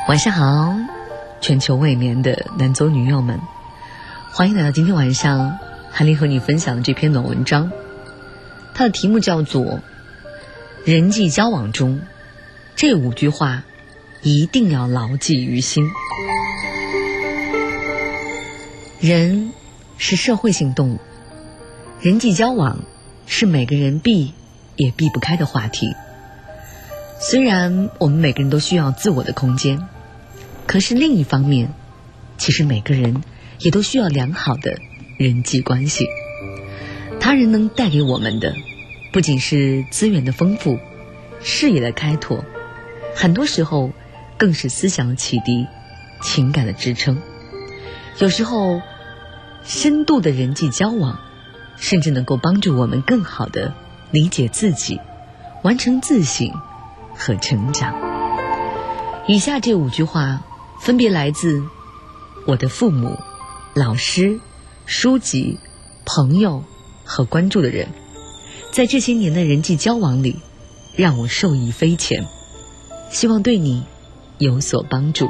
晚上好，全球未眠的男左女右们，欢迎来到今天晚上韩林和你分享的这篇短文章。它的题目叫做人际交往中这5句话一定要牢记于心。人是社会性动物，人际交往是每个人避也避不开的话题。虽然我们每个人都需要自我的空间，可是另一方面，其实每个人也都需要良好的人际关系。他人能带给我们的不仅是资源的丰富、视野的开拓，很多时候更是思想的启迪、情感的支撑。有时候深度的人际交往甚至能够帮助我们更好地理解自己，完成自省和成长。以下这5句话分别来自我的父母、老师、书籍、朋友和关注的人，在这些年的人际交往里让我受益匪浅，希望对你有所帮助。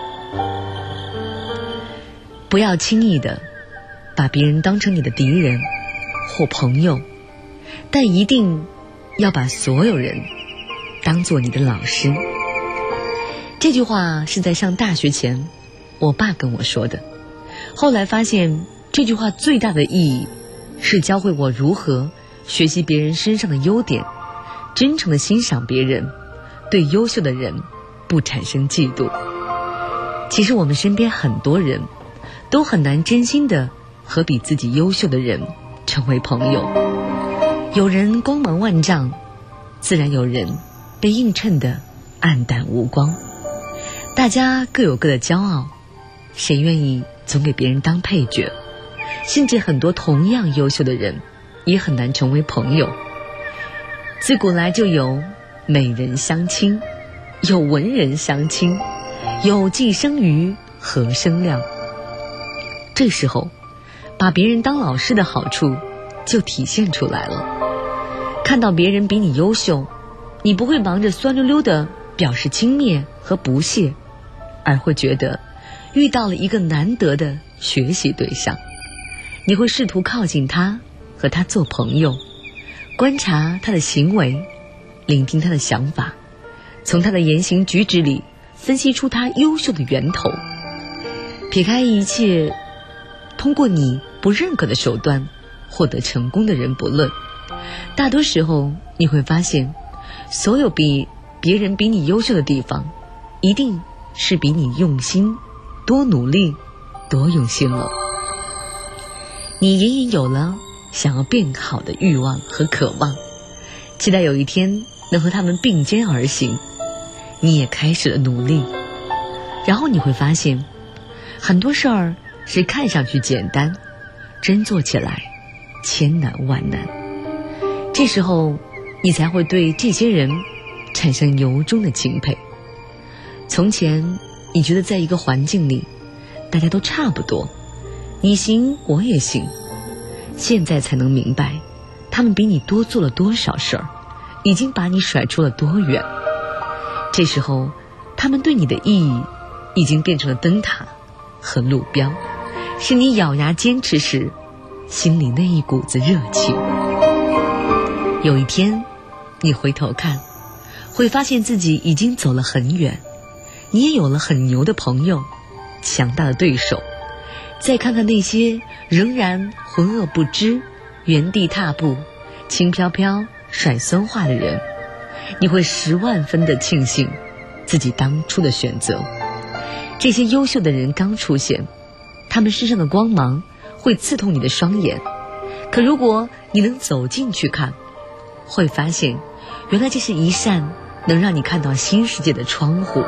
不要轻易的把别人当成你的敌人或朋友，但一定要把所有人当作你的老师。这句话是在上大学前我爸跟我说的，后来发现这句话最大的意义是教会我如何学习别人身上的优点，真诚地欣赏别人，对优秀的人不产生嫉妒。其实我们身边很多人都很难真心地和比自己优秀的人成为朋友。有人光芒万丈，自然有人被映衬得黯淡无光。大家各有各的骄傲，谁愿意总给别人当配角？甚至很多同样优秀的人也很难成为朋友。自古来就有美人相亲，有文人相亲，有既生瑜，何生亮。这时候把别人当老师的好处就体现出来了。看到别人比你优秀，你不会忙着酸溜溜地表示轻蔑和不屑，而会觉得遇到了一个难得的学习对象。你会试图靠近他，和他做朋友，观察他的行为，聆听他的想法，从他的言行举止里分析出他优秀的源头。撇开一切通过你不认可的手段获得成功的人不论，大多时候你会发现，所有比别人比你优秀的地方，一定是比你用心、多努力、多用心了。你隐隐有了想要变好的欲望和渴望，期待有一天能和他们并肩而行。你也开始了努力，然后你会发现，很多事儿是看上去简单，真做起来千难万难。这时候你才会对这些人产生由衷的钦佩。从前你觉得在一个环境里大家都差不多，你行我也行，现在才能明白他们比你多做了多少事儿，已经把你甩出了多远。这时候他们对你的意义已经变成了灯塔和路标，是你咬牙坚持时心里那一股子热情。有一天你回头看，会发现自己已经走了很远，你也有了很牛的朋友，强大的对手。再看看那些仍然浑噩不知、原地踏步、轻飘飘甩酸话的人，你会10万分的庆幸自己当初的选择。这些优秀的人刚出现，他们身上的光芒会刺痛你的双眼，可如果你能走进去看，会发现原来这是一扇能让你看到新世界的窗户。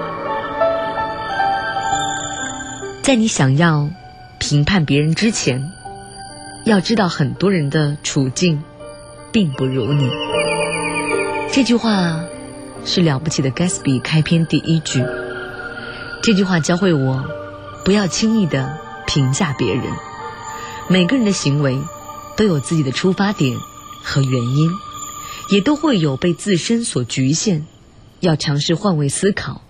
在你想要评判别人之前，要知道很多人的处境并不如你。这句话是了不起的 Gatsby 开篇第1句。这句话教会我不要轻易地评价别人。每个人的行为都有自己的出发点和原因，也都会有被自身所局限，要尝试换位思考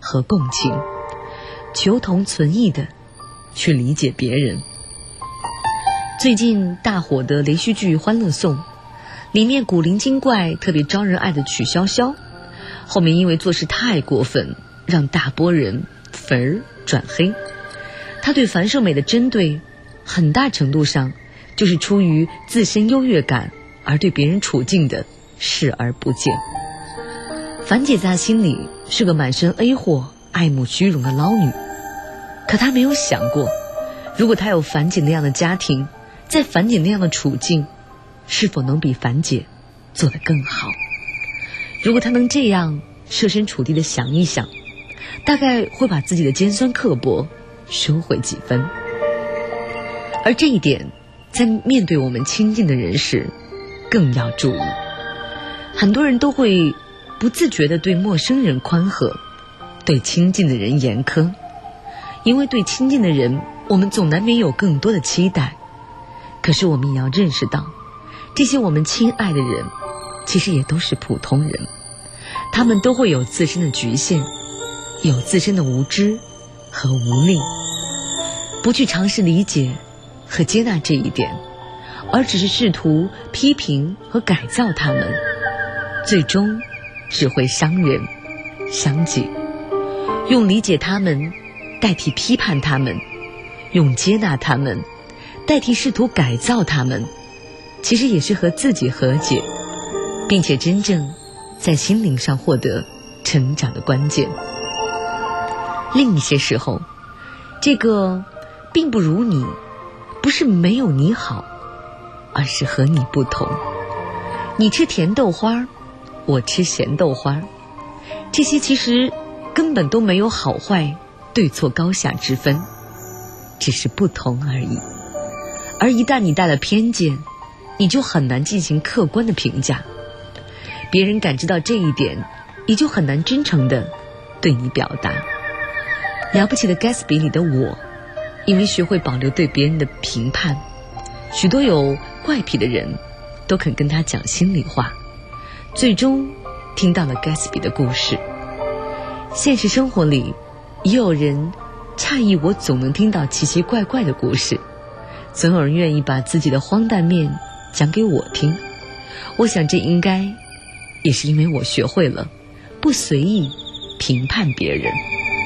和共情，求同存异的去理解别人。最近大火的连续剧《欢乐颂》里面古灵精怪特别招人爱的曲筱绡，后面因为做事太过分，让大波人粉儿转黑。他对樊胜美的针对很大程度上就是出于自身优越感而对别人处境的视而不见。樊姐在他心里是个满身 A 货爱慕虚荣的捞女，可他没有想过，如果他有樊姐那样的家庭，在樊姐那样的处境，是否能比樊姐做得更好。如果他能这样设身处地地想一想，大概会把自己的尖酸刻薄收回几分。而这一点在面对我们亲近的人时更要注意。很多人都会不自觉地对陌生人宽和，对亲近的人严苛，因为对亲近的人我们总难免有更多的期待。可是我们也要认识到，这些我们亲爱的人其实也都是普通人，他们都会有自身的局限，有自身的无知和无力。不去尝试理解和接纳这一点，而只是试图批评和改造他们，最终只会伤人伤己。用理解他们代替批判他们，用接纳他们代替试图改造他们，其实也是和自己和解，并且真正在心灵上获得成长的关键。另一些时候，这个并不如你，不是没有你好，而是和你不同。你吃甜豆花，我吃咸豆花，这些其实根本都没有好坏对错高下之分，只是不同而已。而一旦你带了偏见，你就很难进行客观的评价，别人感知到这一点，也就很难真诚地对你表达。了不起的盖茨比里的我，因为学会保留对别人的评判，许多有怪癖的人都肯跟他讲心里话，最终听到了盖茨比的故事。现实生活里也有人诧异我总能听到奇奇怪怪的故事，总有人愿意把自己的荒诞面讲给我听。我想这应该也是因为我学会了不随意评判别人。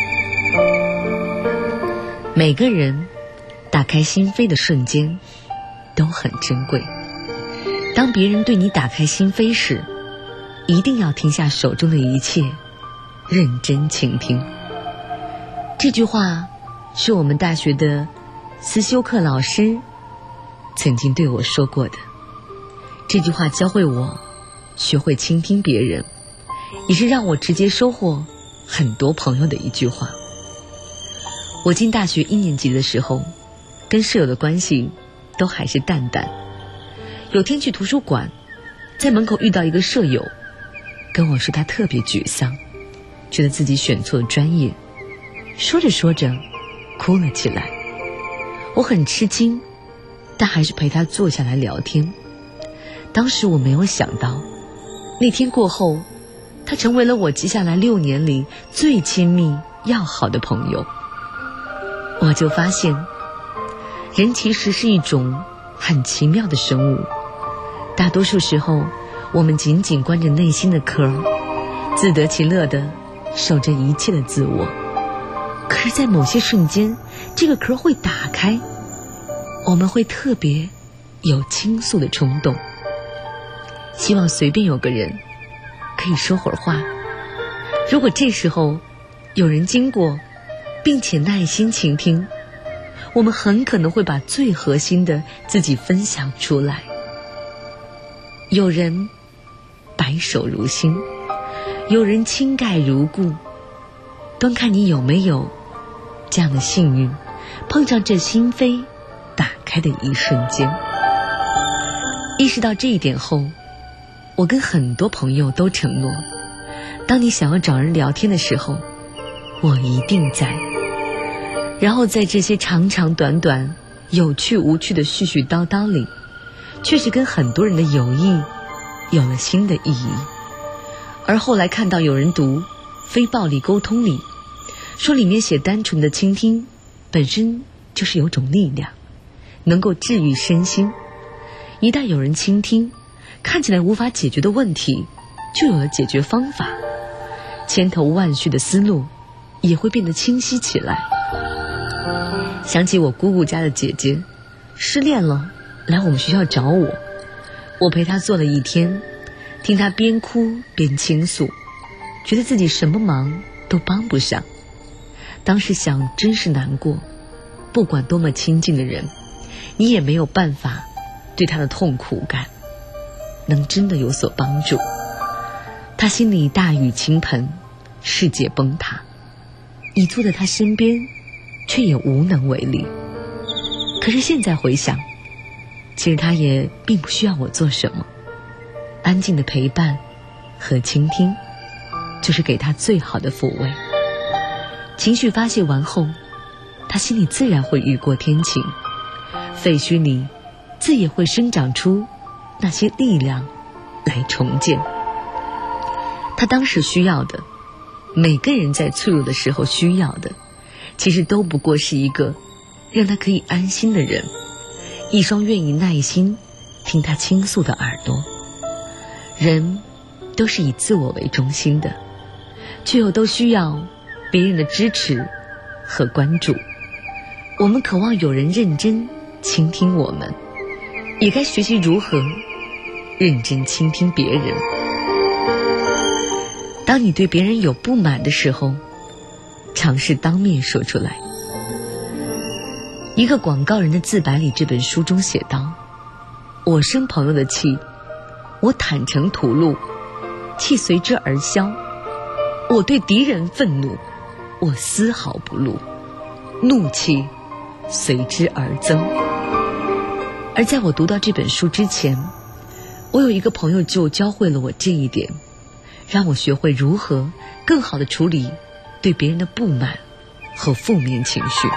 每个人打开心扉的瞬间都很珍贵，当别人对你打开心扉时，一定要停下手中的一切，认真倾听。这句话是我们大学的思修课老师曾经对我说过的。这句话教会我学会倾听别人，也是让我直接收获很多朋友的一句话。我进大学1年级的时候，跟舍友的关系都还是淡淡。有天去图书馆，在门口遇到一个舍友，跟我说他特别沮丧，觉得自己选错了专业，说着说着哭了起来。我很吃惊，但还是陪他坐下来聊天。当时我没有想到，那天过后，他成为了我接下来6年里最亲密要好的朋友。我就发现，人其实是一种很奇妙的生物。大多数时候，我们紧紧关着内心的壳，自得其乐地守着一切的自我。可是在某些瞬间，这个壳会打开，我们会特别有倾诉的冲动，希望随便有个人可以说会儿话。如果这时候有人经过并且耐心倾听，我们很可能会把最核心的自己分享出来。有人白首如新，有人倾盖如故，端看你有没有这样的幸运，碰上这心扉打开的一瞬间。意识到这一点后，我跟很多朋友都承诺，当你想要找人聊天的时候，我一定在。然后在这些长长短短、有趣无趣的絮絮叨叨里，确实跟很多人的友谊有了新的意义。而后来看到有人读《非暴力沟通》里书里面写单纯的倾听本身就是有种力量，能够治愈身心。一旦有人倾听，看起来无法解决的问题就有了解决方法，千头万绪的思路也会变得清晰起来。想起我姑姑家的姐姐失恋了，来我们学校找我，我陪她坐了一天，听她边哭边倾诉，觉得自己什么忙都帮不上。当时想，真是难过，不管多么亲近的人，你也没有办法对他的痛苦感能真的有所帮助。他心里大雨倾盆，世界崩塌，你坐在他身边却也无能为力。可是现在回想，其实他也并不需要我做什么，安静的陪伴和倾听就是给他最好的抚慰。情绪发泄完后，他心里自然会雨过天晴，废墟里自也会生长出那些力量来重建。他当时需要的，每个人在脆弱的时候需要的，其实都不过是一个让他可以安心的人，一双愿意耐心听他倾诉的耳朵。人都是以自我为中心的，却又都需要别人的支持和关注。我们渴望有人认真倾听我们，也该学习如何认真倾听别人。当你对别人有不满的时候，尝试当面说出来。一个广告人的自白里，这本书中写道：我生朋友的气，我坦诚吐露，气随之而消；我对敌人愤怒，我丝毫不露，怒气随之而增。而在我读到这本书之前，我有一个朋友就教会了我这一点，让我学会如何更好地处理对别人的不满和负面情绪。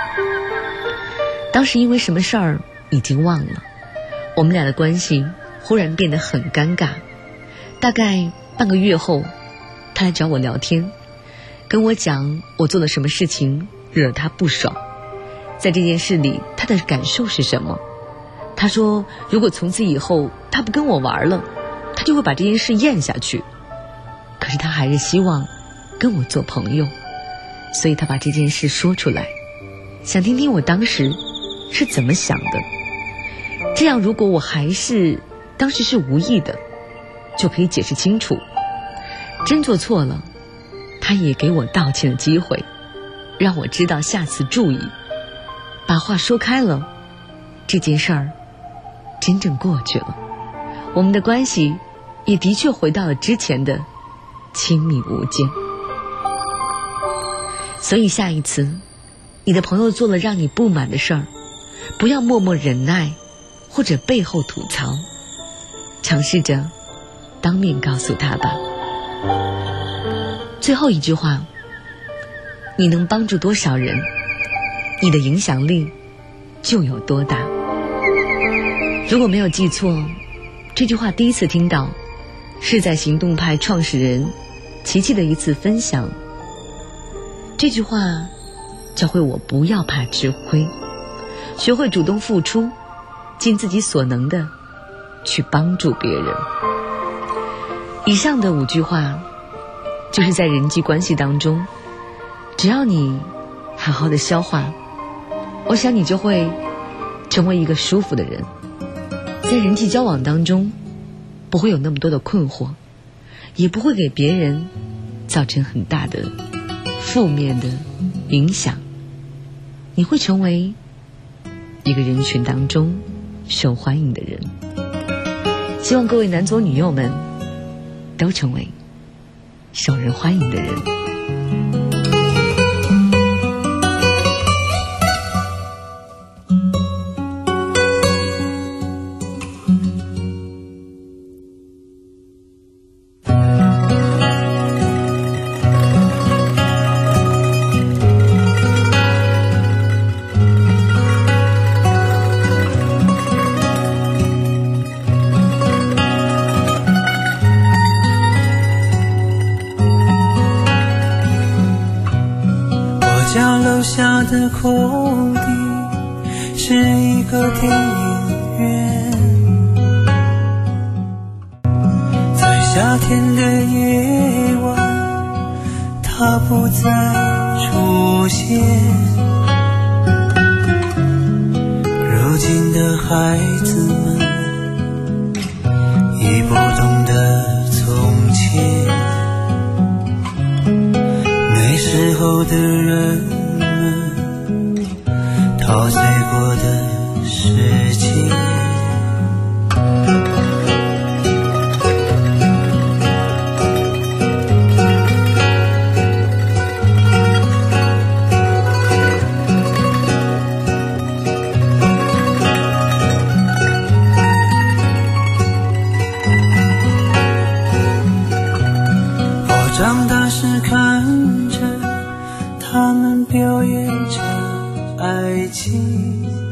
当时因为什么事儿已经忘了，我们俩的关系忽然变得很尴尬。大概半个月后，他来找我聊天，跟我讲我做了什么事情惹他不爽，在这件事里他的感受是什么。他说如果从此以后他不跟我玩了，他就会把这件事咽下去，可是他还是希望跟我做朋友，所以他把这件事说出来，想听听我当时是怎么想的。这样如果我还是当时是无意的，就可以解释清楚，真做错了，他也给我道歉的机会，让我知道下次注意，把话说开了，这件事儿真正过去了，我们的关系也的确回到了之前的亲密无间。所以下一次你的朋友做了让你不满的事儿，不要默默忍耐或者背后吐槽，尝试着当面告诉他吧。最后一句话，你能帮助多少人，你的影响力就有多大。如果没有记错，这句话第一次听到是在行动派创始人琪琪的一次分享。这句话教会我不要怕吃亏，学会主动付出，尽自己所能的去帮助别人。以上的5句话就是在人际关系当中，只要你好好的消化，我想你就会成为一个舒服的人，在人际交往当中不会有那么多的困惑，也不会给别人造成很大的负面的影响，你会成为一个人群当中受欢迎的人。希望各位男左女右们都成为受人欢迎的人。 的空地是一个电影院，在夏天的夜晚它不再出现。如今的孩子们已不懂得从前，那时候的人们陶醉过的世界。长大时看着他们表演着爱情，